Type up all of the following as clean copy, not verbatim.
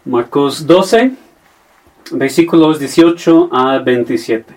Marcos 12, versículos 18 a 27.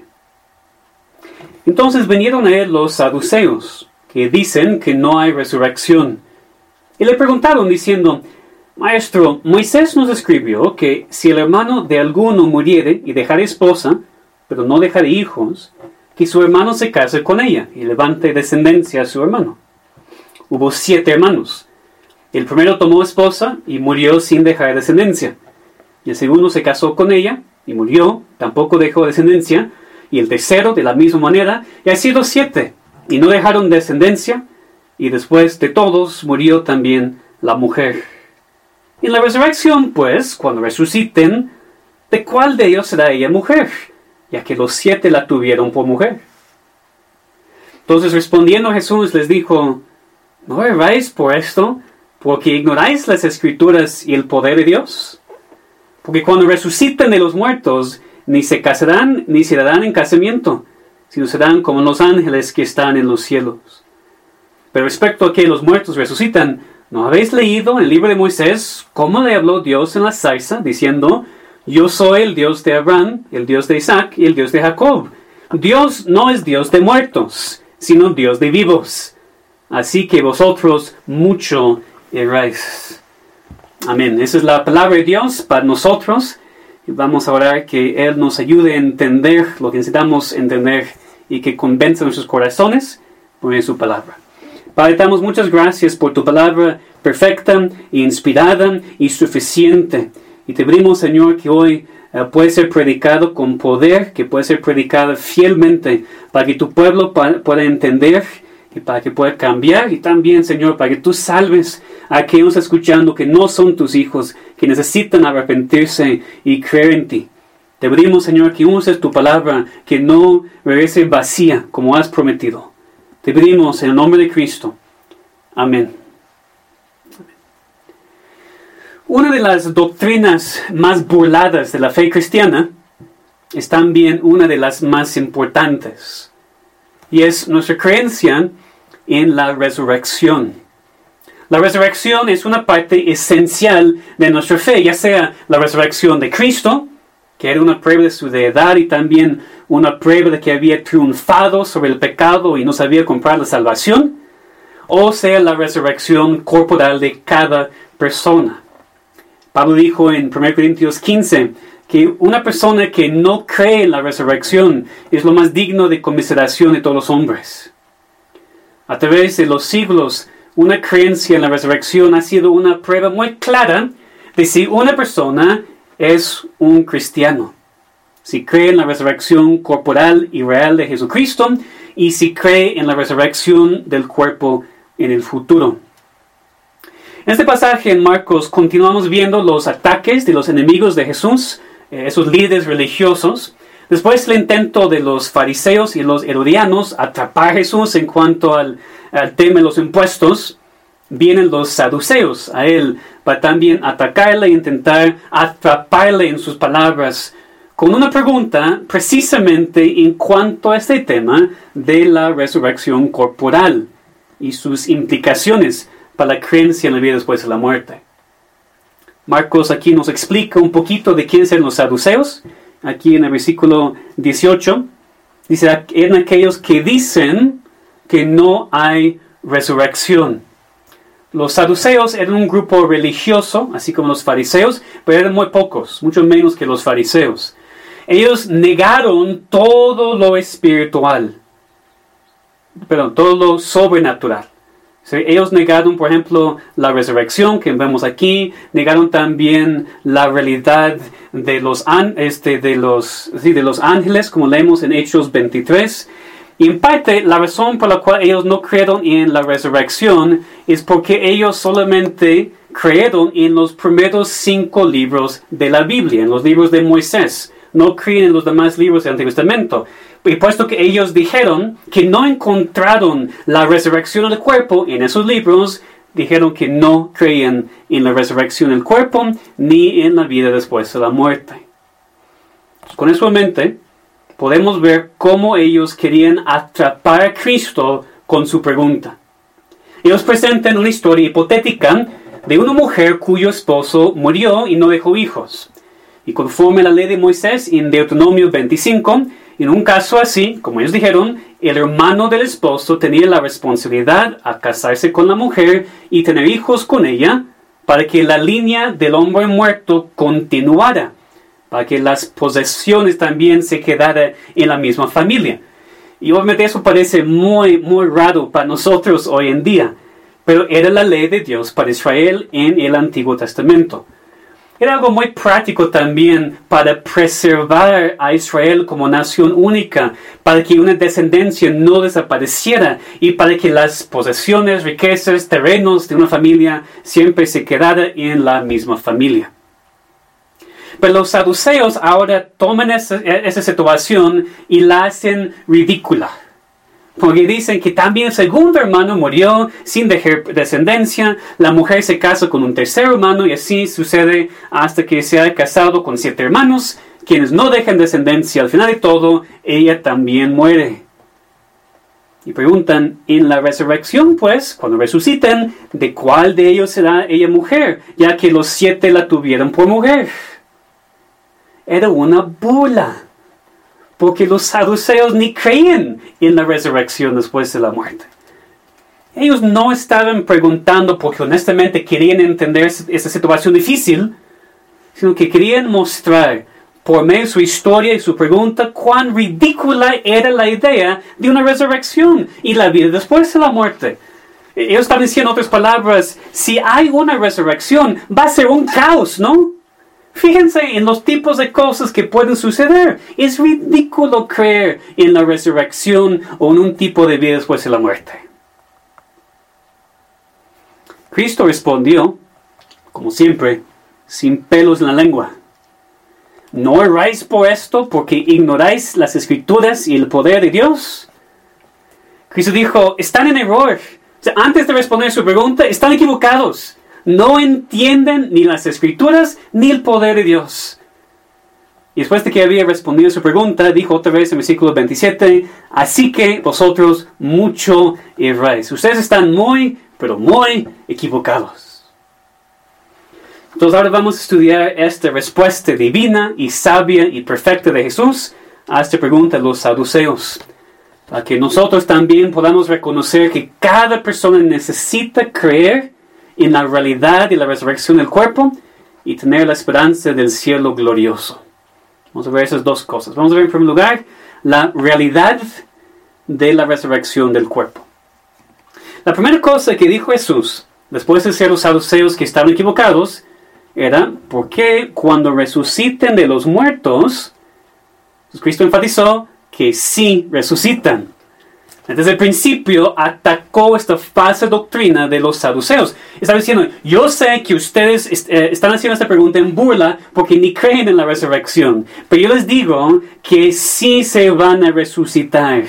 Entonces vinieron a él los saduceos, que dicen que no hay resurrección, y le preguntaron diciendo: Maestro, Moisés nos escribió que si el hermano de alguno muriere y dejare esposa, pero no dejare hijos, que su hermano se case con ella y levante descendencia a su hermano. Hubo 7 hermanos. El primero tomó esposa y murió sin dejar descendencia. Y el segundo se casó con ella y murió, tampoco dejó descendencia. Y el tercero de la misma manera, y así los 7, y no dejaron descendencia. Y después de todos murió también la mujer. En la resurrección, pues, cuando resuciten, ¿de cuál de ellos será ella mujer? Ya que los 7 la tuvieron por mujer. Entonces respondiendo Jesús les dijo: ¿No erráis por esto, porque ignoráis las Escrituras y el poder de Dios? Porque cuando resuciten de los muertos, ni se casarán ni se darán en casamiento, sino serán como los ángeles que están en los cielos. Pero respecto a que los muertos resucitan, ¿no habéis leído en el libro de Moisés cómo le habló Dios en la zarza, diciendo: Yo soy el Dios de Abraham, el Dios de Isaac y el Dios de Jacob? Dios no es Dios de muertos, sino Dios de vivos. Así que vosotros mucho erráis. Amén. Esa es la palabra de Dios para nosotros. Y vamos a orar que Él nos ayude a entender lo que necesitamos entender y que convenza nuestros corazones por su palabra. Padre, te damos muchas gracias por tu palabra perfecta, inspirada y suficiente. Y te pedimos, Señor, que hoy puede ser predicado con poder, que puede ser predicado fielmente, para que tu pueblo pueda entender y para que pueda cambiar. Y también, Señor, para que tú salves a aquellos escuchando que no son tus hijos, que necesitan arrepentirse y creer en ti. Te pedimos, Señor, que uses tu palabra, que no regrese vacía como has prometido. Te pedimos en el nombre de Cristo. Amén. Una de las doctrinas más burladas de la fe cristiana es también una de las más importantes. Y es nuestra creencia en la resurrección. La resurrección es una parte esencial de nuestra fe, ya sea la resurrección de Cristo, que era una prueba de su deidad y también una prueba de que había triunfado sobre el pecado y nos había comprado la salvación, o sea la resurrección corporal de cada persona. Pablo dijo en 1 Corintios 15 que una persona que no cree en la resurrección es lo más digno de conmiseración de todos los hombres. A través de los siglos, una creencia en la resurrección ha sido una prueba muy clara de si una persona es un cristiano. Si cree en la resurrección corporal y real de Jesucristo y si cree en la resurrección del cuerpo en el futuro. En este pasaje en Marcos continuamos viendo los ataques de los enemigos de Jesús, esos líderes religiosos. Después el intento de los fariseos y los herodianos atrapar a Jesús en cuanto al tema de los impuestos. Vienen los saduceos a él para también atacarle e intentar atraparle en sus palabras con una pregunta precisamente en cuanto a este tema de la resurrección corporal y sus implicaciones para la creencia en la vida después de la muerte. Marcos aquí nos explica un poquito de quiénes eran los saduceos. Aquí en el versículo 18 dice: eran aquellos que dicen que no hay resurrección. Los saduceos eran un grupo religioso, así como los fariseos, pero eran muy pocos, mucho menos que los fariseos. Ellos negaron todo lo espiritual, todo lo sobrenatural. Ellos negaron, por ejemplo, la resurrección que vemos aquí. Negaron también la realidad de los ángeles, como leemos en Hechos 23. Y en parte, la razón por la cual ellos no creyeron en la resurrección es porque ellos solamente creyeron en los primeros 5 libros de la Biblia, en los libros de Moisés. No creen en los demás libros del Antiguo Testamento. Y puesto que ellos dijeron que no encontraron la resurrección del cuerpo en esos libros, dijeron que no creían en la resurrección del cuerpo ni en la vida después de la muerte. Con eso en mente, podemos ver cómo ellos querían atrapar a Cristo con su pregunta. Ellos presentan una historia hipotética de una mujer cuyo esposo murió y no dejó hijos. Y conforme a la ley de Moisés en Deuteronomio 25, en un caso así, como ellos dijeron, el hermano del esposo tenía la responsabilidad a casarse con la mujer y tener hijos con ella para que la línea del hombre muerto continuara, para que las posesiones también se quedaran en la misma familia. Y obviamente eso parece muy raro para nosotros hoy en día, pero era la ley de Dios para Israel en el Antiguo Testamento. Era algo muy práctico también para preservar a Israel como nación única, para que una descendencia no desapareciera y para que las posesiones, riquezas, terrenos de una familia siempre se quedaran en la misma familia. Pero los saduceos ahora toman esa situación y la hacen ridícula. Porque dicen que también el segundo hermano murió sin dejar descendencia, la mujer se casa con un tercer hermano y así sucede hasta que se ha casado con 7 hermanos, quienes no dejan descendencia. Al final de todo, ella también muere. Y preguntan, en la resurrección, pues, cuando resuciten, ¿de cuál de ellos será ella mujer? Ya que los 7 la tuvieron por mujer. Era una burla. Porque los saduceos ni creían en la resurrección después de la muerte. Ellos no estaban preguntando porque honestamente querían entender esa situación difícil, sino que querían mostrar por medio de su historia y su pregunta cuán ridícula era la idea de una resurrección y la vida después de la muerte. Ellos estaban diciendo, en otras palabras, si hay una resurrección, va a ser un caos, ¿no? Fíjense en los tipos de cosas que pueden suceder. Es ridículo creer en la resurrección o en un tipo de vida después de la muerte. Cristo respondió, como siempre, sin pelos en la lengua. ¿No erráis por esto porque ignoráis las Escrituras y el poder de Dios? Cristo dijo, están en error. O sea, antes de responder su pregunta, están equivocados. No entienden ni las Escrituras ni el poder de Dios. Y después de que había respondido su pregunta, dijo otra vez en versículo 27, así que vosotros mucho erráis. Ustedes están muy, pero muy equivocados. Entonces ahora vamos a estudiar esta respuesta divina y sabia y perfecta de Jesús a esta pregunta de los saduceos. Para que nosotros también podamos reconocer que cada persona necesita creer en la realidad de la resurrección del cuerpo y tener la esperanza del cielo glorioso. Vamos a ver esas dos cosas. Vamos a ver en primer lugar la realidad de la resurrección del cuerpo. La primera cosa que dijo Jesús, después de ser los saduceos que estaban equivocados, era porque cuando resuciten de los muertos, Cristo enfatizó que sí resucitan. Desde el principio atacó esta falsa doctrina de los saduceos. Estaba diciendo, yo sé que ustedes están haciendo esta pregunta en burla porque ni creen en la resurrección. Pero yo les digo que sí se van a resucitar.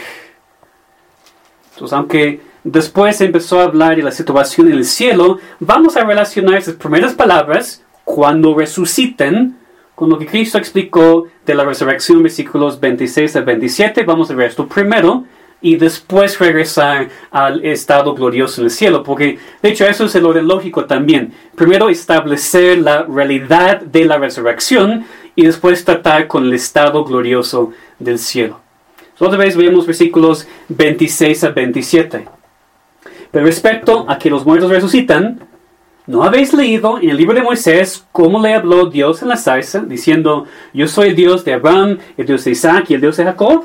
Entonces, aunque después empezó a hablar de la situación en el cielo, vamos a relacionar esas primeras palabras, cuando resuciten, con lo que Cristo explicó de la resurrección, versículos 26 a 27. Vamos a ver esto primero y después regresar al estado glorioso en el cielo, porque de hecho eso es el orden lógico también. Primero establecer la realidad de la resurrección y después tratar con el estado glorioso del cielo. Otra vez vemos versículos 26 a 27. Pero respecto a que los muertos resucitan, ¿no habéis leído en el libro de Moisés cómo le habló Dios en la zarza, diciendo, yo soy el Dios de Abraham, el Dios de Isaac y el Dios de Jacob?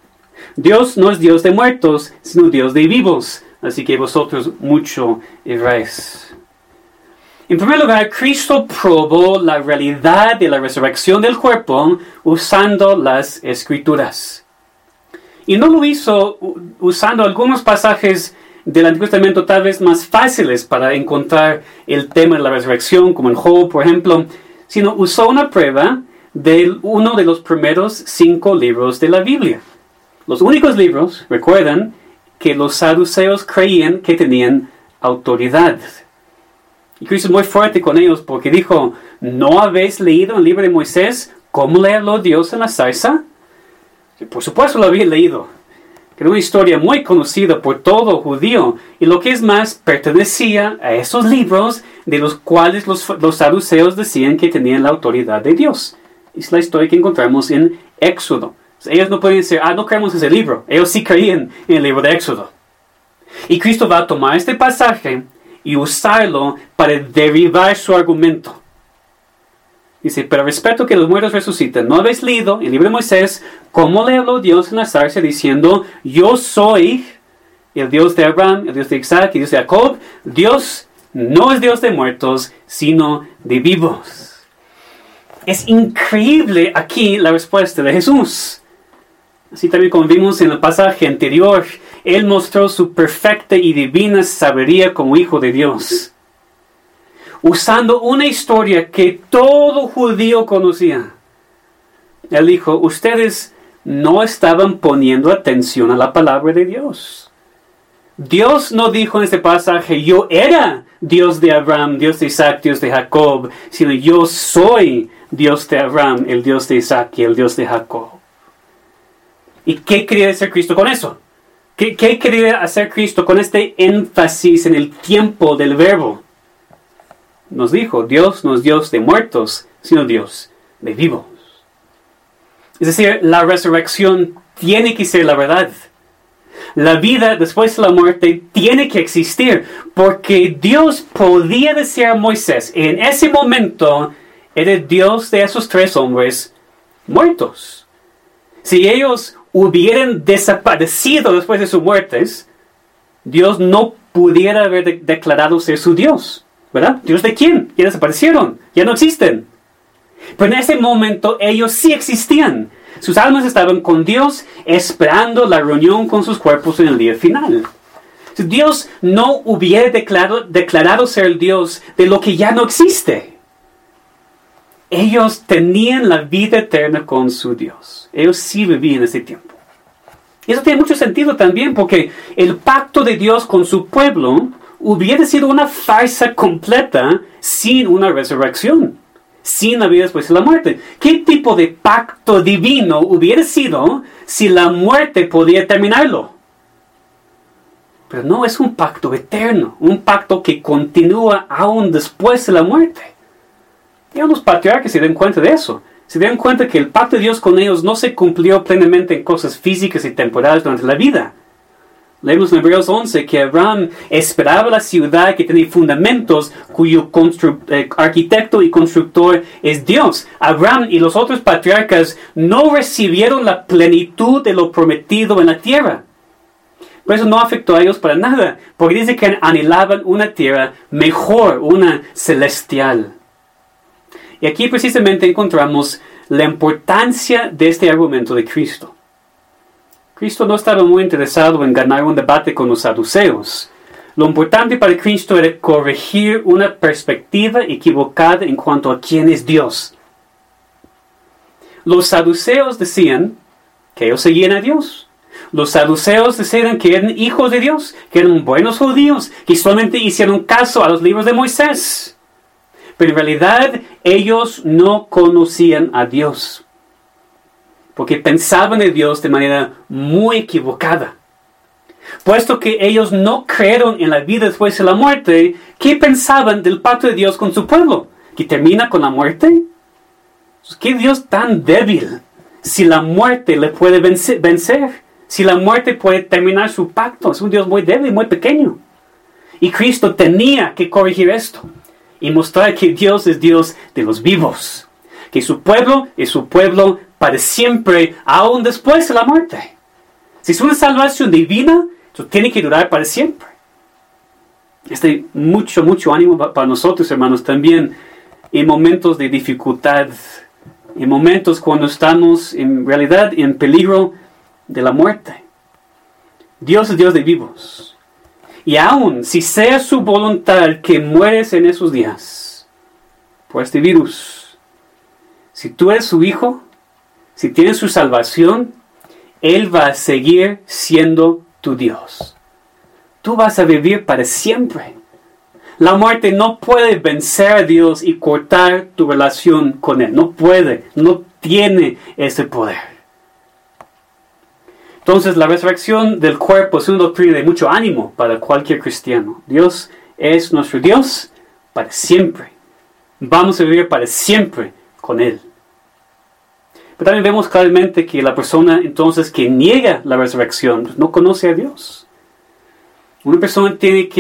Dios no es Dios de muertos, sino Dios de vivos, así que vosotros mucho erráis. En primer lugar, Cristo probó la realidad de la resurrección del cuerpo usando las Escrituras. Y no lo hizo usando algunos pasajes del Antiguo Testamento tal vez más fáciles para encontrar el tema de la resurrección, como en Job, por ejemplo, sino usó una prueba de uno de los primeros 5 libros de la Biblia. Los únicos libros, recuerdan, que los saduceos creían que tenían autoridad. Y Cristo es muy fuerte con ellos porque dijo, ¿no habéis leído el libro de Moisés cómo le habló Dios en la zarza? Por supuesto lo había leído. que era una historia muy conocida por todo judío, y lo que es más, pertenecía a esos libros de los cuales los saduceos decían que tenían la autoridad de Dios. Es la historia que encontramos en Éxodo. Ellos no pueden decir, no creemos ese libro. Ellos sí creían en el libro de Éxodo. Y Cristo va a tomar este pasaje y usarlo para derribar su argumento. Dice, pero respecto que los muertos resucitan, ¿no habéis leído en el libro de Moisés cómo le habló Dios en la zarza diciendo, yo soy el Dios de Abraham, el Dios de Isaac y el Dios de Jacob? Dios no es Dios de muertos, sino de vivos. Es increíble aquí la respuesta de Jesús. Así también como vimos en el pasaje anterior, Él mostró su perfecta y divina sabiduría como Hijo de Dios, usando una historia que todo judío conocía. Él dijo, ustedes no estaban poniendo atención a la palabra de Dios. Dios no dijo en este pasaje, yo era Dios de Abraham, Dios de Isaac, Dios de Jacob, sino yo soy Dios de Abraham, el Dios de Isaac y el Dios de Jacob. ¿Y qué quería decir Cristo con eso? ¿Qué quería hacer Cristo con este énfasis en el tiempo del verbo? Nos dijo, Dios no es Dios de muertos, sino Dios de vivos. Es decir, la resurrección tiene que ser la verdad. La vida después de la muerte tiene que existir, porque Dios podía decir a Moisés, en ese momento, era Dios de esos 3 hombres muertos. Si ellos hubieran desaparecido después de sus muertes, Dios no pudiera haber declarado ser su Dios, ¿verdad? ¿Dios de quién? Ya desaparecieron, ya no existen. Pero en ese momento ellos sí existían. Sus almas estaban con Dios, esperando la reunión con sus cuerpos en el día final. Si Dios no hubiera declarado ser el Dios de lo que ya no existe, ellos tenían la vida eterna con su Dios. Ellos sí vivían ese tiempo. Y eso tiene mucho sentido también, porque el pacto de Dios con su pueblo hubiera sido una farsa completa sin una resurrección, sin la vida después de la muerte. ¿Qué tipo de pacto divino hubiera sido si la muerte podía terminarlo? Pero no, es un pacto eterno, un pacto que continúa aún después de la muerte. Y los patriarcas se dan cuenta de eso. Se dan cuenta que el pacto de Dios con ellos no se cumplió plenamente en cosas físicas y temporales durante la vida. Leemos en Hebreos 11 que Abraham esperaba la ciudad que tenía fundamentos, cuyo arquitecto y constructor es Dios. Abraham y los otros patriarcas no recibieron la plenitud de lo prometido en la tierra. Por eso no afectó a ellos para nada, porque dice que anhelaban una tierra mejor, una celestial. Y aquí precisamente encontramos la importancia de este argumento de Cristo. Cristo no estaba muy interesado en ganar un debate con los saduceos. Lo importante para Cristo era corregir una perspectiva equivocada en cuanto a quién es Dios. Los saduceos decían que ellos seguían a Dios. Los saduceos decían que eran hijos de Dios, que eran buenos judíos, que solamente hicieron caso a los libros de Moisés. Pero en realidad ellos no conocían a Dios, porque pensaban en Dios de manera muy equivocada. Puesto que ellos no creyeron en la vida después de la muerte, ¿qué pensaban del pacto de Dios con su pueblo? ¿Que termina con la muerte? ¿Qué Dios tan débil? Si la muerte le puede vencer, si la muerte puede terminar su pacto, es un Dios muy débil, muy pequeño. Y Cristo tenía que corregir esto y mostrar que Dios es Dios de los vivos, que su pueblo es su pueblo para siempre, aún después de la muerte. Si es una salvación divina, eso tiene que durar para siempre. Mucho ánimo para nosotros, hermanos, también en momentos de dificultad, en momentos cuando estamos en realidad en peligro de la muerte. Dios es Dios de vivos. Y aun si sea su voluntad que mueres en esos días por este virus, si tú eres su hijo, si tienes su salvación, Él va a seguir siendo tu Dios. Tú vas a vivir para siempre. La muerte no puede vencer a Dios y cortar tu relación con Él. No puede, no tiene ese poder. Entonces, la resurrección del cuerpo es una doctrina de mucho ánimo para cualquier cristiano. Dios es nuestro Dios para siempre. Vamos a vivir para siempre con Él. Pero también vemos claramente que la persona entonces que niega la resurrección pues, no conoce a Dios. Una persona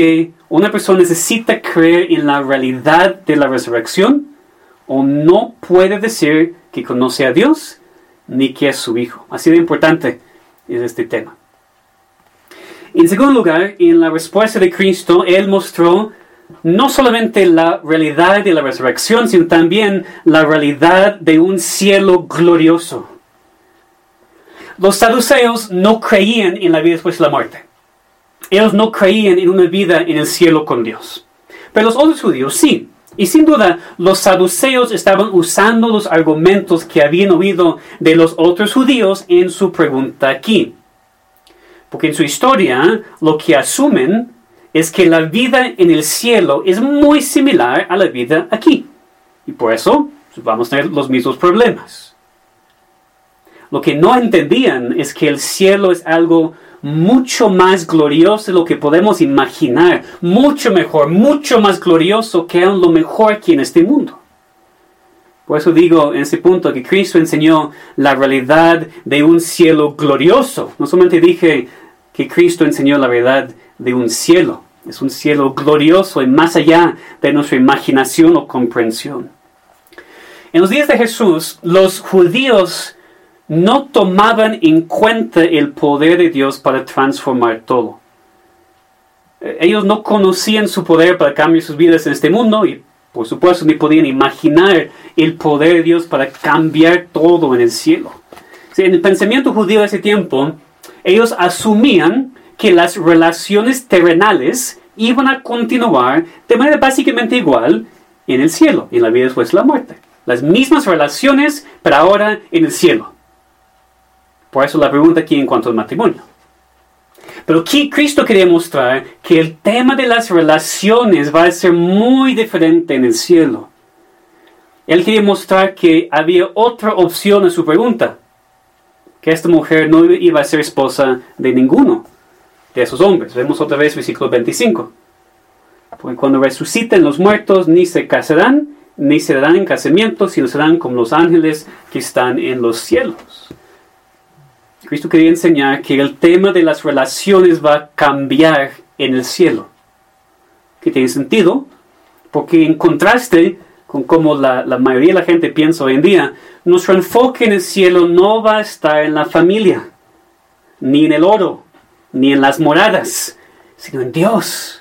necesita creer en la realidad de la resurrección o no puede decir que conoce a Dios ni que es su hijo. Así de importante es este tema. En segundo lugar, en la respuesta de Cristo, Él mostró no solamente la realidad de la resurrección, sino también la realidad de un cielo glorioso. Los saduceos no creían en la vida después de la muerte. Ellos no creían en una vida en el cielo con Dios. Pero los otros judíos sí. Y sin duda, los saduceos estaban usando los argumentos que habían oído de los otros judíos en su pregunta aquí. Porque en su historia, lo que asumen es que la vida en el cielo es muy similar a la vida aquí. Y por eso vamos a tener los mismos problemas. Lo que no entendían es que el cielo es algo mucho más glorioso de lo que podemos imaginar. Mucho mejor, mucho más glorioso que aún lo mejor aquí en este mundo. Por eso digo en este punto que Cristo enseñó la realidad de un cielo glorioso. No solamente dije que Cristo enseñó la verdad de un cielo. Es un cielo glorioso y más allá de nuestra imaginación o comprensión. En los días de Jesús, los judíos no tomaban en cuenta el poder de Dios para transformar todo. Ellos no conocían su poder para cambiar sus vidas en este mundo y, por supuesto, ni podían imaginar el poder de Dios para cambiar todo en el cielo. En el pensamiento judío de ese tiempo, ellos asumían que las relaciones terrenales iban a continuar de manera básicamente igual en el cielo, en la vida después de la muerte. Las mismas relaciones, pero ahora en el cielo. Por eso la pregunta aquí en cuanto al matrimonio. Pero aquí Cristo quería mostrar que el tema de las relaciones va a ser muy diferente en el cielo. Él quería mostrar que había otra opción a su pregunta. Que esta mujer no iba a ser esposa de ninguno de esos hombres. Vemos otra vez versículo 25. Porque cuando resuciten los muertos, ni se casarán, ni se darán en casamiento, sino serán como los ángeles que están en los cielos. Cristo quería enseñar que el tema de las relaciones va a cambiar en el cielo. Que tiene sentido, porque en contraste con cómo la mayoría de la gente piensa hoy en día, nuestro enfoque en el cielo no va a estar en la familia, ni en el oro, ni en las moradas, sino en Dios.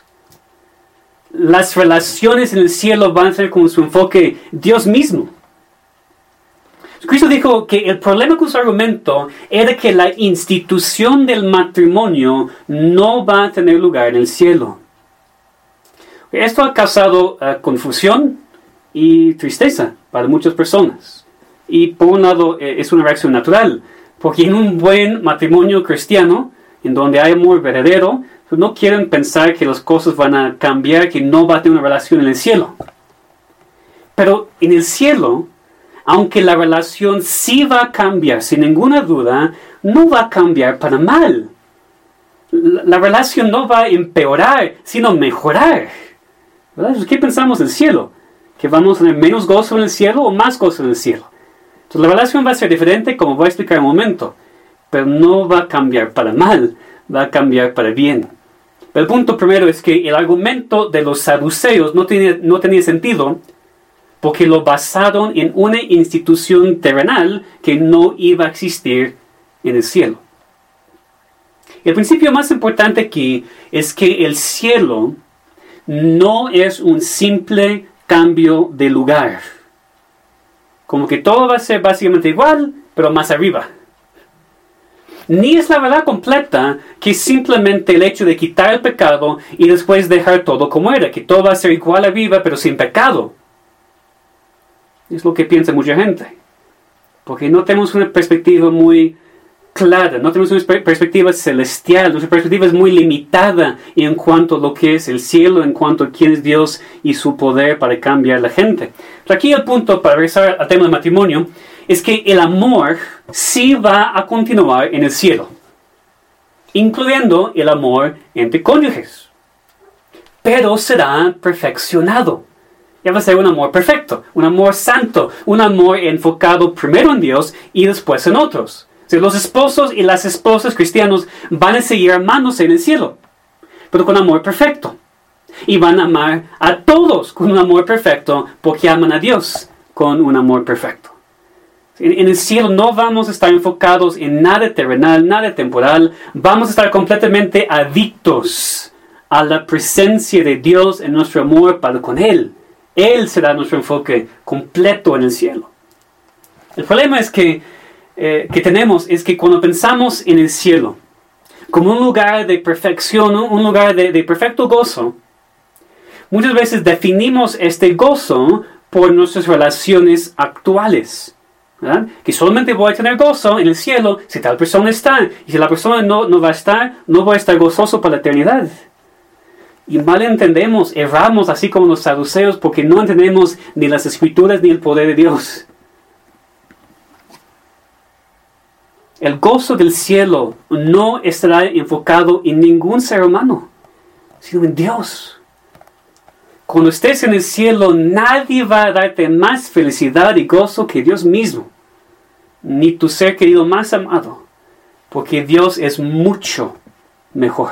Las relaciones en el cielo van a ser como su enfoque Dios mismo. Cristo dijo que el problema con su argumento era que la institución del matrimonio no va a tener lugar en el cielo. Esto ha causado confusión y tristeza para muchas personas. Y por un lado es una reacción natural, porque en un buen matrimonio cristiano, en donde hay amor verdadero, no quieren pensar que las cosas van a cambiar, que no va a tener una relación en el cielo. Pero en el cielo, aunque la relación sí va a cambiar, sin ninguna duda, no va a cambiar para mal. La relación no va a empeorar, sino mejorar. ¿Verdad? ¿Qué pensamos del cielo? ¿Que vamos a tener menos gozo en el cielo o más gozo en el cielo? Entonces la relación va a ser diferente, como voy a explicar en un momento, pero no va a cambiar para mal, va a cambiar para bien. El punto primero es que el argumento de los saduceos no tenía sentido, porque lo basaron en una institución terrenal que no iba a existir en el cielo. El principio más importante aquí es que el cielo no es un simple cambio de lugar. Como que todo va a ser básicamente igual, pero más arriba. Ni es la verdad completa que simplemente el hecho de quitar el pecado y después dejar todo como era, que todo va a ser igual arriba, pero sin pecado. Es lo que piensa mucha gente. Porque no tenemos una perspectiva muy clara, no tenemos una perspectiva celestial, nuestra perspectiva es muy limitada en cuanto a lo que es el cielo, en cuanto a quién es Dios y su poder para cambiar a la gente. Pero aquí el punto, para regresar al tema del matrimonio, es que el amor sí va a continuar en el cielo. incluyendo el amor entre cónyuges. Pero será perfeccionado. Ya va a ser un amor perfecto, un amor santo, un amor enfocado primero en Dios y después en otros. O sea, los esposos y las esposas cristianos van a seguir amándose en el cielo, pero con amor perfecto. Y van a amar a todos con un amor perfecto porque aman a Dios con un amor perfecto. En el cielo no vamos a estar enfocados en nada terrenal, nada temporal. Vamos a estar completamente adictos a la presencia de Dios en nuestro amor para con Él. Él será nuestro enfoque completo en el cielo. El problema es que tenemos es que cuando pensamos en el cielo como un lugar de perfección, un lugar de perfecto gozo, muchas veces definimos este gozo por nuestras relaciones actuales, ¿verdad? Que solamente voy a tener gozo en el cielo si tal persona está. Y si la persona no va a estar, no voy a estar gozoso para la eternidad. Y mal entendemos, erramos así como los saduceos porque no entendemos ni las escrituras ni el poder de Dios. El gozo del cielo no estará enfocado en ningún ser humano, sino en Dios. Cuando estés en el cielo, nadie va a darte más felicidad y gozo que Dios mismo, ni tu ser querido más amado, porque Dios es mucho mejor.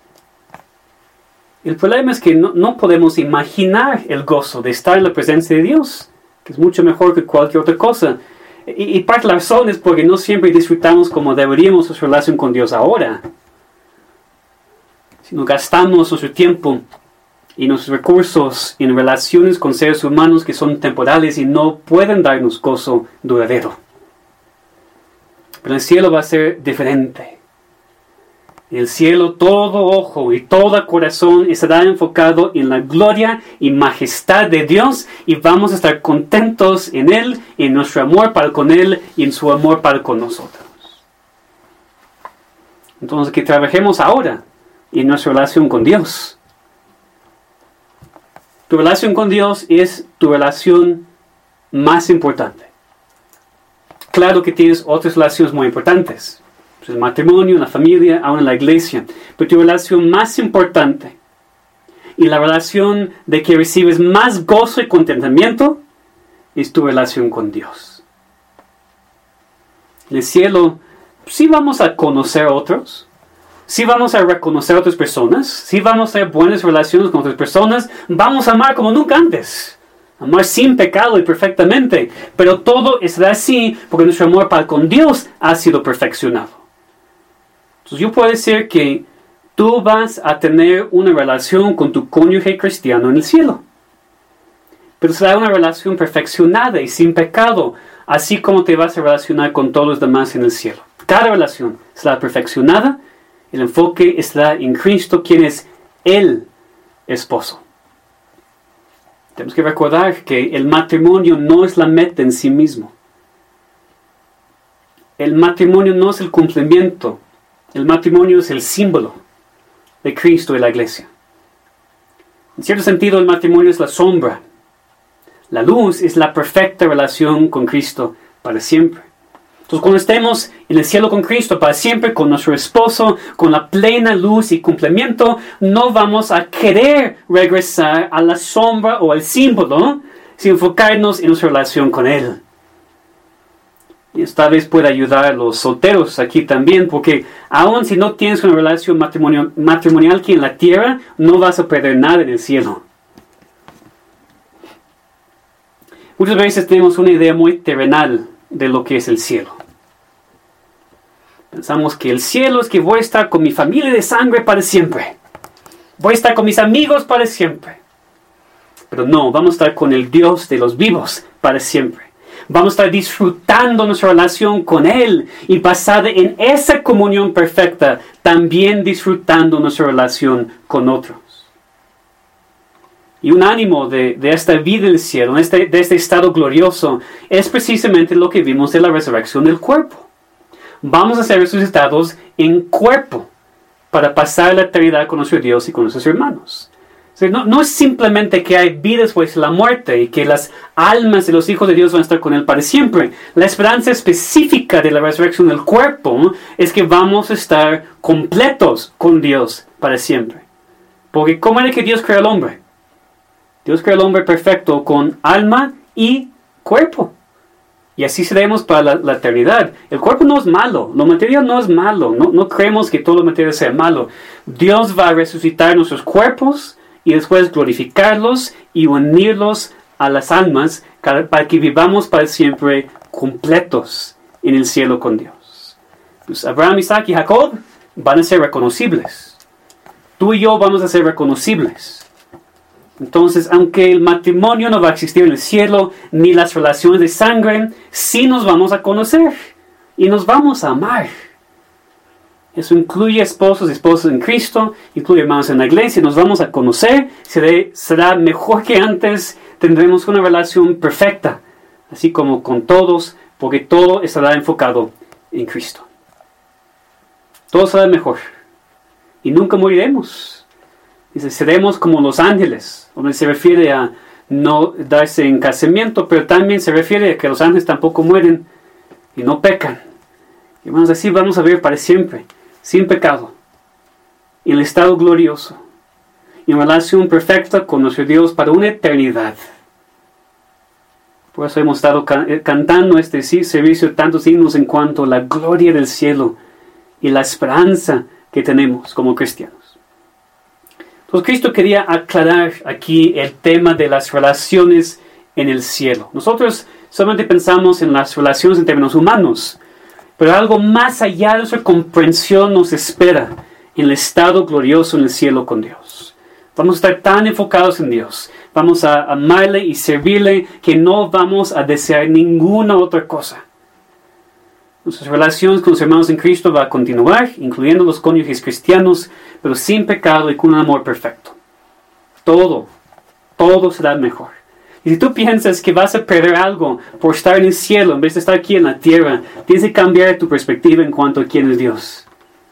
El problema es que no podemos imaginar el gozo de estar en la presencia de Dios, que es mucho mejor que cualquier otra cosa. Y parte de la razón es porque no siempre disfrutamos como deberíamos nuestra relación con Dios ahora, sino gastamos nuestro tiempo y nuestros recursos en relaciones con seres humanos que son temporales y no pueden darnos gozo duradero. Pero el cielo va a ser diferente. En el cielo todo ojo y todo corazón estará enfocado en la gloria y majestad de Dios y vamos a estar contentos en Él, en nuestro amor para con Él y en su amor para con nosotros. Entonces que trabajemos ahora en nuestra relación con Dios. Tu relación con Dios es tu relación más importante. Claro que tienes otras relaciones muy importantes. El matrimonio, la familia, aún en la iglesia. Pero tu relación más importante y la relación de que recibes más gozo y contentamiento es tu relación con Dios. En el cielo, sí vamos a conocer a otros, sí vamos a reconocer a otras personas, sí vamos a tener buenas relaciones con otras personas, vamos a amar como nunca antes. Amar sin pecado y perfectamente. Pero todo estará así porque nuestro amor para con Dios ha sido perfeccionado. Entonces yo puedo decir que tú vas a tener una relación con tu cónyuge cristiano en el cielo. Pero será una relación perfeccionada y sin pecado, así como te vas a relacionar con todos los demás en el cielo. Cada relación será perfeccionada, el enfoque estará en Cristo, quien es el esposo. Tenemos que recordar que el matrimonio no es la meta en sí mismo. El matrimonio no es el cumplimiento. El matrimonio es el símbolo de Cristo y la iglesia. En cierto sentido, el matrimonio es la sombra. La luz es la perfecta relación con Cristo para siempre. Entonces, cuando estemos en el cielo con Cristo para siempre, con nuestro esposo, con la plena luz y cumplimiento, no vamos a querer regresar a la sombra o al símbolo, sino enfocarnos en nuestra relación con Él. Y esta vez puede ayudar a los solteros aquí también, porque aun si no tienes una relación matrimonial aquí en la tierra, no vas a perder nada en el cielo. Muchas veces tenemos una idea muy terrenal de lo que es el cielo. Pensamos que el cielo es que voy a estar con mi familia de sangre para siempre. Voy a estar con mis amigos para siempre. Pero no, vamos a estar con el Dios de los vivos para siempre. Vamos a estar disfrutando nuestra relación con Él y basada en esa comunión perfecta, también disfrutando nuestra relación con otros. Y un ánimo de esta vida del cielo, de este estado glorioso, es precisamente lo que vimos de la resurrección del cuerpo. Vamos a ser resucitados en cuerpo para pasar la eternidad con nuestro Dios y con nuestros hermanos. O sea, no es simplemente que hay vida después de la muerte y que las almas de los hijos de Dios van a estar con Él para siempre. La esperanza específica de la resurrección del cuerpo es que vamos a estar completos con Dios para siempre. Porque ¿cómo era que Dios creó al hombre? Dios creó al hombre perfecto con alma y cuerpo. Y así seremos para la eternidad. El cuerpo no es malo, lo material no es malo. No creemos que todo lo material sea malo. Dios va a resucitar nuestros cuerpos y después glorificarlos y unirlos a las almas para que vivamos para siempre completos en el cielo con Dios. Pues Abraham, Isaac y Jacob van a ser reconocibles. Tú y yo vamos a ser reconocibles. Entonces, aunque el matrimonio no va a existir en el cielo, ni las relaciones de sangre, sí nos vamos a conocer y nos vamos a amar. Eso incluye esposos y esposas en Cristo, incluye hermanos en la iglesia, nos vamos a conocer, será mejor que antes, tendremos una relación perfecta, así como con todos, porque todo estará enfocado en Cristo. Todo será mejor y nunca moriremos. Dice, seremos como los ángeles, donde se refiere a no darse en casamiento, pero también se refiere a que los ángeles tampoco mueren y no pecan. Y hermanos, así vamos a vivir para siempre, sin pecado, en el estado glorioso, en relación perfecta con nuestro Dios para una eternidad. Por eso hemos estado cantando este servicio tantos himnos en cuanto a la gloria del cielo y la esperanza que tenemos como cristianos. Entonces Cristo quería aclarar aquí el tema de las relaciones en el cielo. Nosotros solamente pensamos en las relaciones en términos humanos, pero algo más allá de nuestra comprensión nos espera en el estado glorioso en el cielo con Dios. Vamos a estar tan enfocados en Dios, vamos a amarle y servirle que no vamos a desear ninguna otra cosa. Nuestras relaciones con los hermanos en Cristo va a continuar, incluyendo los cónyuges cristianos, pero sin pecado y con un amor perfecto. Todo será mejor. Y si tú piensas que vas a perder algo por estar en el cielo en vez de estar aquí en la tierra, tienes que cambiar tu perspectiva en cuanto a quién es Dios.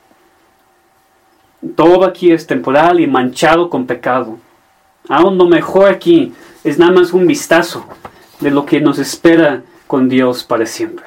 Todo aquí es temporal y manchado con pecado. Aún lo mejor aquí es nada más un vistazo de lo que nos espera con Dios para siempre.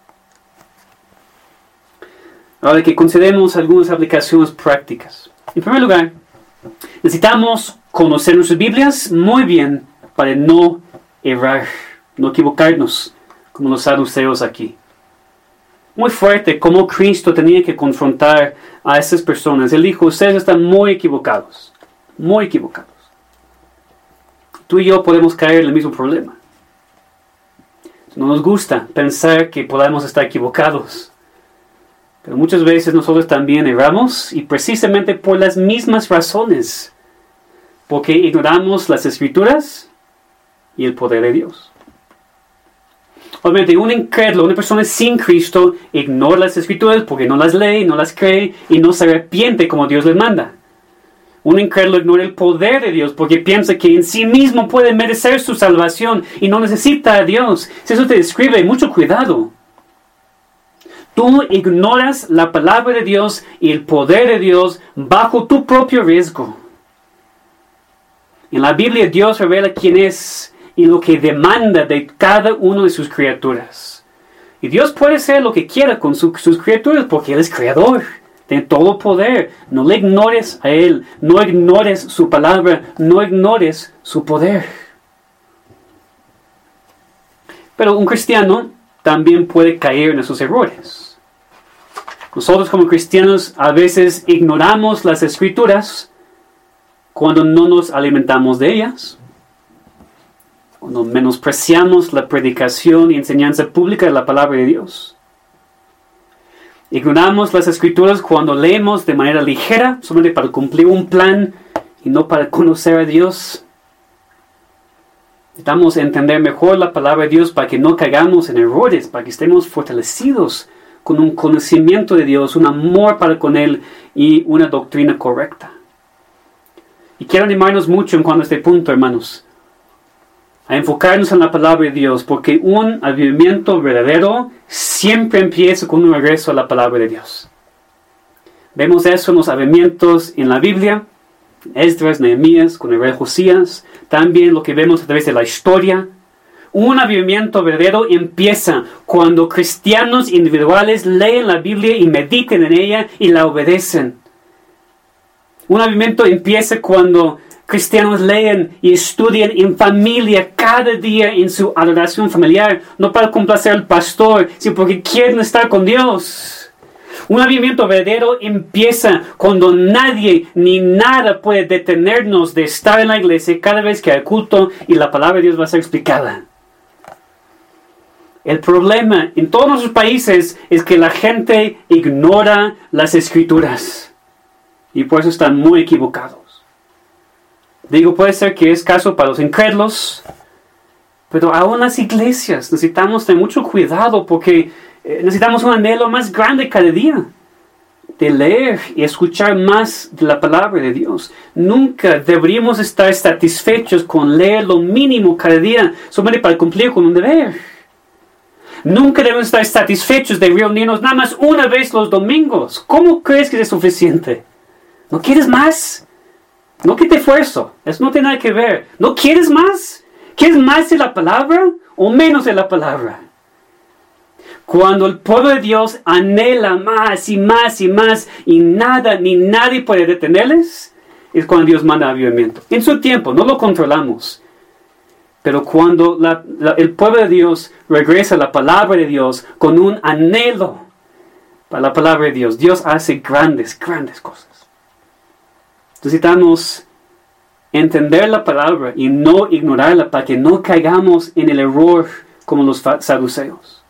Ahora que consideremos algunas aplicaciones prácticas. En primer lugar, necesitamos conocer nuestras Biblias muy bien para no errar, no equivocarnos, como los saduceos aquí. Muy fuerte cómo Cristo tenía que confrontar a esas personas. Él dijo, ustedes están muy equivocados, muy equivocados. Tú y yo podemos caer en el mismo problema. No nos gusta pensar que podamos estar equivocados. Pero muchas veces nosotros también erramos y precisamente por las mismas razones. Porque ignoramos las Escrituras y el poder de Dios. Obviamente un incrédulo, una persona sin Cristo, ignora las Escrituras porque no las lee, no las cree y no se arrepiente como Dios les manda. Un incrédulo ignora el poder de Dios porque piensa que en sí mismo puede merecer su salvación y no necesita a Dios. Si eso te describe, mucho cuidado. Tú ignoras la palabra de Dios y el poder de Dios bajo tu propio riesgo. En la Biblia Dios revela quién es y lo que demanda de cada uno de sus criaturas. Y Dios puede hacer lo que quiera con sus criaturas porque Él es creador. Tiene todo poder. No le ignores a Él. No ignores su palabra. No ignores su poder. Pero un cristiano también puede caer en esos errores. Nosotros como cristianos a veces ignoramos las Escrituras cuando no nos alimentamos de ellas, cuando menospreciamos la predicación y enseñanza pública de la palabra de Dios. Ignoramos las Escrituras cuando leemos de manera ligera, solamente para cumplir un plan y no para conocer a Dios. Necesitamos entender mejor la palabra de Dios para que no caigamos en errores, para que estemos fortalecidos con un conocimiento de Dios, un amor para con Él y una doctrina correcta. Y quiero animarnos mucho en cuanto a este punto, hermanos, a enfocarnos en la palabra de Dios, porque un avivamiento verdadero siempre empieza con un regreso a la palabra de Dios. Vemos eso en los avivamientos en la Biblia, Esdras, Nehemías, con el rey Josías, también lo que vemos a través de la historia. Un avivamiento verdadero empieza cuando cristianos individuales leen la Biblia y mediten en ella y la obedecen. Un avivamiento empieza cuando cristianos leen y estudian en familia cada día en su adoración familiar, no para complacer al pastor, sino porque quieren estar con Dios. Un avivamiento verdadero empieza cuando nadie ni nada puede detenernos de estar en la iglesia cada vez que hay culto y la palabra de Dios va a ser explicada. El problema en todos nuestros países es que la gente ignora las Escrituras y por eso están muy equivocados. Digo, puede ser que es caso para los incrédulos, pero aún las iglesias necesitamos tener mucho cuidado porque necesitamos un anhelo más grande cada día de leer y escuchar más de la palabra de Dios. Nunca deberíamos estar satisfechos con leer lo mínimo cada día solamente para cumplir con un deber. Nunca debemos estar satisfechos de reunirnos nada más una vez los domingos. ¿Cómo crees que es suficiente? ¿No quieres más? No que te esfuerzo. Eso no tiene nada que ver. ¿No quieres más? ¿Quieres más de la palabra o menos de la palabra? Cuando el pueblo de Dios anhela más y más y más y nada ni nadie puede detenerles, es cuando Dios manda avivamiento. En su tiempo, no lo controlamos. Pero cuando el pueblo de Dios regresa a la palabra de Dios con un anhelo para la palabra de Dios, Dios hace grandes, grandes cosas. Necesitamos entender la palabra y no ignorarla para que no caigamos en el error como los saduceos.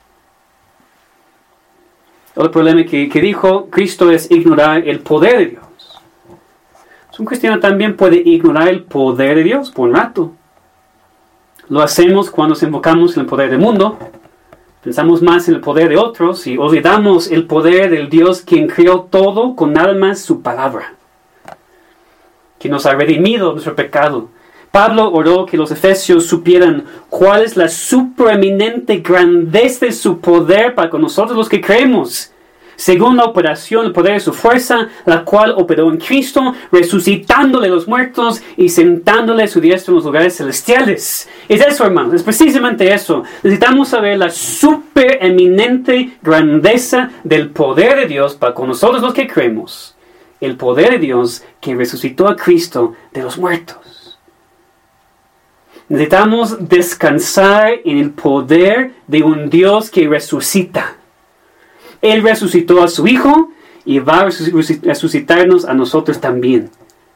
El problema que dijo Cristo es ignorar el poder de Dios. Un cristiano también puede ignorar el poder de Dios por un rato. Lo hacemos cuando nos enfocamos en el poder del mundo. Pensamos más en el poder de otros y olvidamos el poder del Dios quien creó todo con nada más su palabra, que nos ha redimido de nuestro pecado. Pablo oró que los efesios supieran cuál es la supereminente grandeza de su poder para con nosotros los que creemos, según la operación del poder de su fuerza, la cual operó en Cristo, resucitándole a los muertos y sentándole a su diestra en los lugares celestiales. Es eso, hermanos, es precisamente eso. Necesitamos saber la supereminente grandeza del poder de Dios para con nosotros los que creemos. El poder de Dios que resucitó a Cristo de los muertos. Necesitamos descansar en el poder de un Dios que resucita. Él resucitó a su Hijo y va a resucitarnos a nosotros también.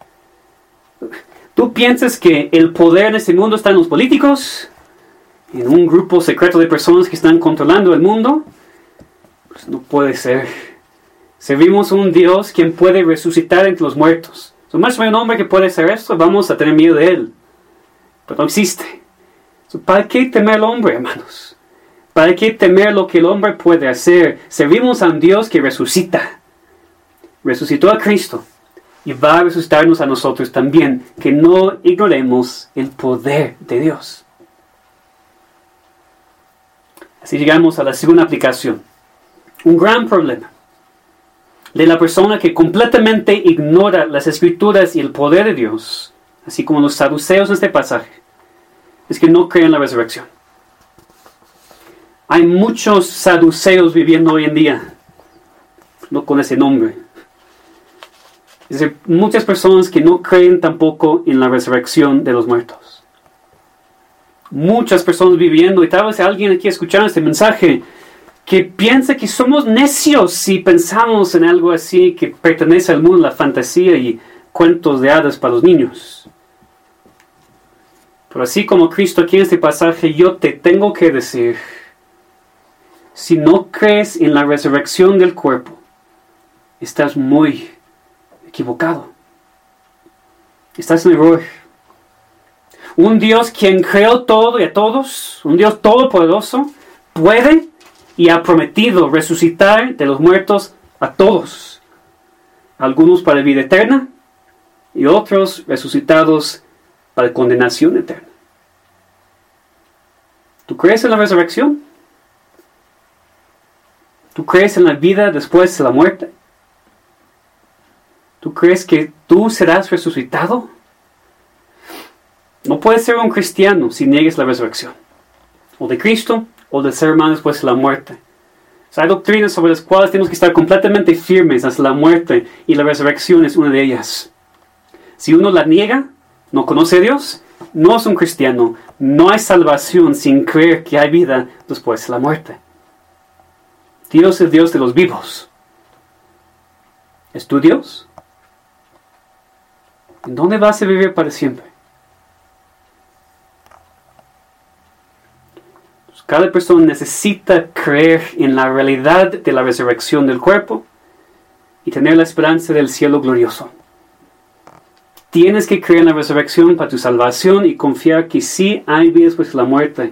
¿Tú piensas que el poder en este mundo está en los políticos? ¿En un grupo secreto de personas que están controlando el mundo? Pues no puede ser. Servimos a un Dios quien puede resucitar entre los muertos. Si más hay un hombre que puede hacer esto, vamos a tener miedo de él. Pero no existe. ¿Para qué temer al hombre, hermanos? ¿Para qué temer lo que el hombre puede hacer? Servimos a un Dios que resucita. Resucitó a Cristo y va a resucitarnos a nosotros también. Que no ignoremos el poder de Dios. Así llegamos a la segunda aplicación. Un gran problema de la persona que completamente ignora las Escrituras y el poder de Dios, así como los saduceos en este pasaje, es que no creen en la resurrección. Hay muchos saduceos viviendo hoy en día, no con ese nombre. Es decir, muchas personas que no creen tampoco en la resurrección de los muertos. Muchas personas viviendo, y tal vez alguien aquí escuchando este mensaje, que piensa que somos necios si pensamos en algo así que pertenece al mundo de la fantasía y cuentos de hadas para los niños. Pero así como Cristo aquí en este pasaje, yo te tengo que decir, si no crees en la resurrección del cuerpo, estás muy equivocado. Estás en error. Un Dios quien creó todo y a todos, un Dios todopoderoso, puede y ha prometido resucitar de los muertos a todos. Algunos para vida eterna y otros resucitados para condenación eterna. ¿Tú crees en la resurrección? ¿Tú crees en la vida después de la muerte? ¿Tú crees que tú serás resucitado? No puedes ser un cristiano si niegues la resurrección, o de Cristo, o del ser humano después de la muerte. O sea, hay doctrinas sobre las cuales tenemos que estar completamente firmes hasta la muerte, y la resurrección es una de ellas. Si uno la niega, no conoce a Dios, no es un cristiano. No hay salvación sin creer que hay vida después de la muerte. Dios es Dios de los vivos. ¿Es tu Dios? ¿En dónde vas a vivir para siempre? Cada persona necesita creer en la realidad de la resurrección del cuerpo y tener la esperanza del cielo glorioso. Tienes que creer en la resurrección para tu salvación y confiar que sí hay vida después de la muerte.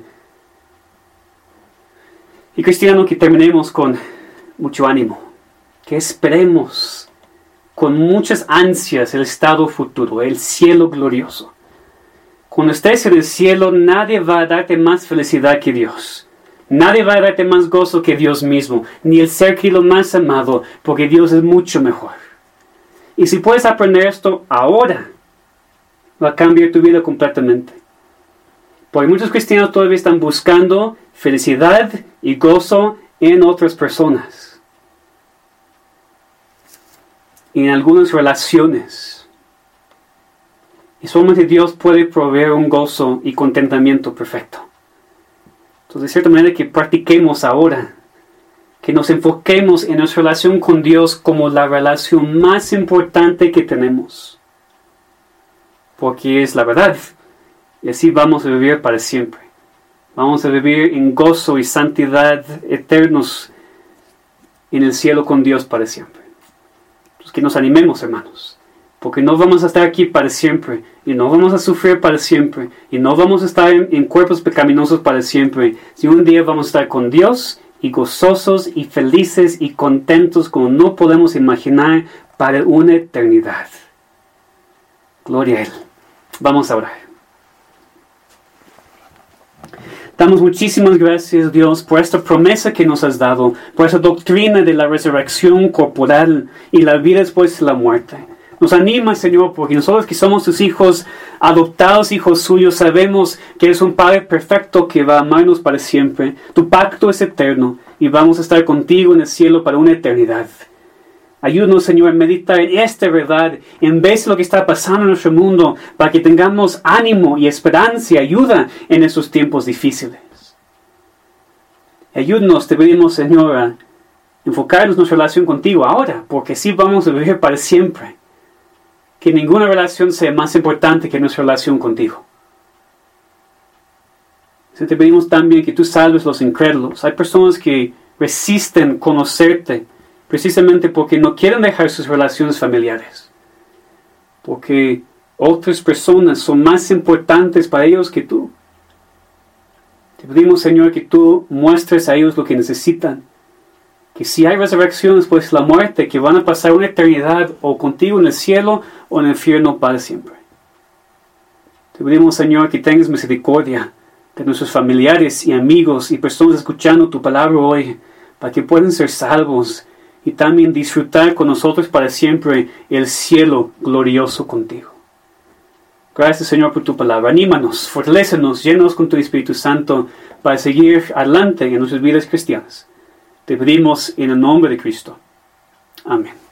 Y cristiano, que terminemos con mucho ánimo, que esperemos con muchas ansias el estado futuro, el cielo glorioso. Cuando estés en el cielo, nadie va a darte más felicidad que Dios. Nadie va a darte más gozo que Dios mismo, ni el ser querido más amado, porque Dios es mucho mejor. Y si puedes aprender esto ahora, va a cambiar tu vida completamente. Porque muchos cristianos todavía están buscando felicidad y gozo en otras personas. Y en algunas relaciones. Y solamente Dios puede proveer un gozo y contentamiento perfecto. Entonces, de cierta manera, que practiquemos ahora. Que nos enfoquemos en nuestra relación con Dios como la relación más importante que tenemos. Porque es la verdad. Y así vamos a vivir para siempre. Vamos a vivir en gozo y santidad eternos en el cielo con Dios para siempre. Entonces, que nos animemos, hermanos. Porque no vamos a estar aquí para siempre. Y no vamos a sufrir para siempre. Y no vamos a estar en cuerpos pecaminosos para siempre. Si un día vamos a estar con Dios y gozosos y felices y contentos como no podemos imaginar para una eternidad. Gloria a Él. Vamos a orar. Damos muchísimas gracias, Dios, por esta promesa que nos has dado, por esa doctrina de la resurrección corporal y la vida después de la muerte. Nos anima, Señor, porque nosotros que somos tus hijos, adoptados hijos suyos, sabemos que eres un Padre perfecto que va a amarnos para siempre. Tu pacto es eterno y vamos a estar contigo en el cielo para una eternidad. Ayúdanos, Señor, a meditar en esta verdad en vez de lo que está pasando en nuestro mundo, para que tengamos ánimo y esperanza y ayuda en esos tiempos difíciles. Ayúdanos, te pedimos, Señor, a enfocarnos en nuestra relación contigo ahora, porque así vamos a vivir para siempre. Que ninguna relación sea más importante que nuestra relación contigo. Te pedimos también que tú salves los incrédulos. Hay personas que resisten conocerte, precisamente porque no quieren dejar sus relaciones familiares. Porque otras personas son más importantes para ellos que tú. Te pedimos, Señor, que tú muestres a ellos lo que necesitan. Que si hay resurrección después de la muerte, que van a pasar una eternidad o contigo en el cielo o en el infierno para siempre. Te pedimos, Señor, que tengas misericordia de nuestros familiares y amigos y personas escuchando tu palabra hoy, para que puedan ser salvos y también disfrutar con nosotros para siempre el cielo glorioso contigo. Gracias, Señor, por tu palabra. Anímanos, fortalécenos, llénanos con tu Espíritu Santo para seguir adelante en nuestras vidas cristianas. Te pedimos en el nombre de Cristo. Amén.